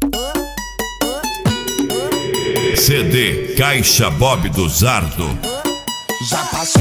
CD Caixa Bob do Zardo. Já passou.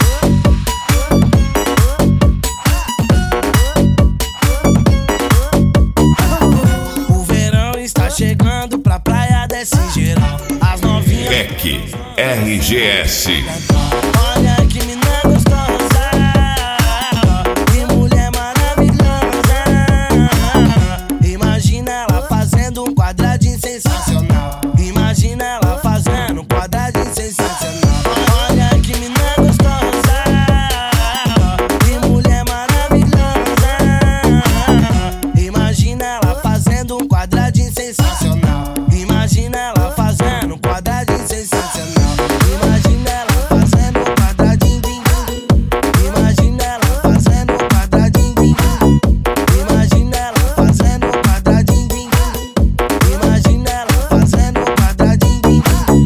O verão está chegando, pra praia desce geral. As novinhas PEC RGS. Olha que mina gostosa, que mulher maravilhosa. Imagina ela fazendo um quadradinho sensacional. Imagina ela fazendo um quadradinho sensacional. Olha que mina gostosa, que mulher maravilhosa. Imagina ela fazendo um quadradinho sensacional. Imagina ela fazendo um quadradinho sensacional. Imagina ela fazendo um quadradinho, imagina ela fazendo um quadradinho, imagina ela fazendo um quadradinho, imagina ela fazendo um quadradinho.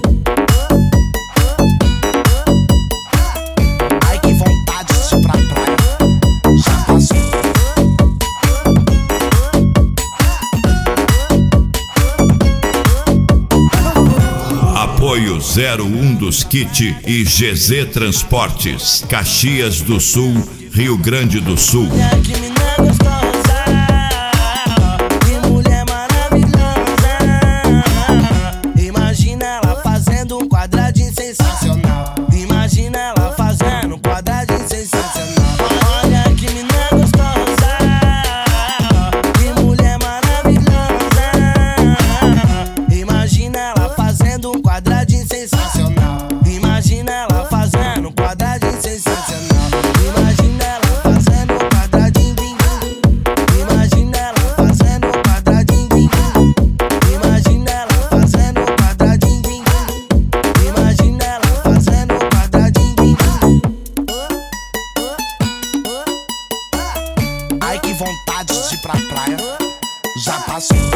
Ai que vontade de ir pra praia, já passou. Apoio 01 dos Kit e GZ Transportes, Caxias do Sul, Rio Grande do Sul. Olha que mina gostosa, que mulher maravilhosa. Imagina ela fazendo um quadradinho sensacional. Imagina ela fazendo um quadradinho sensacional. Olha que mina gostosa, que mulher maravilhosa. Imagina ela fazendo um quadradinho sensacional. Imagina ela fazendo um quadradinho sensacional. Imagina ela fazendo um quadradinho, imagina ela fazendo um quadradinho, imagina ela fazendo um quadradinho, imagina ela fazendo um quadradinho. Ai que vontade de ir pra praia, já passou.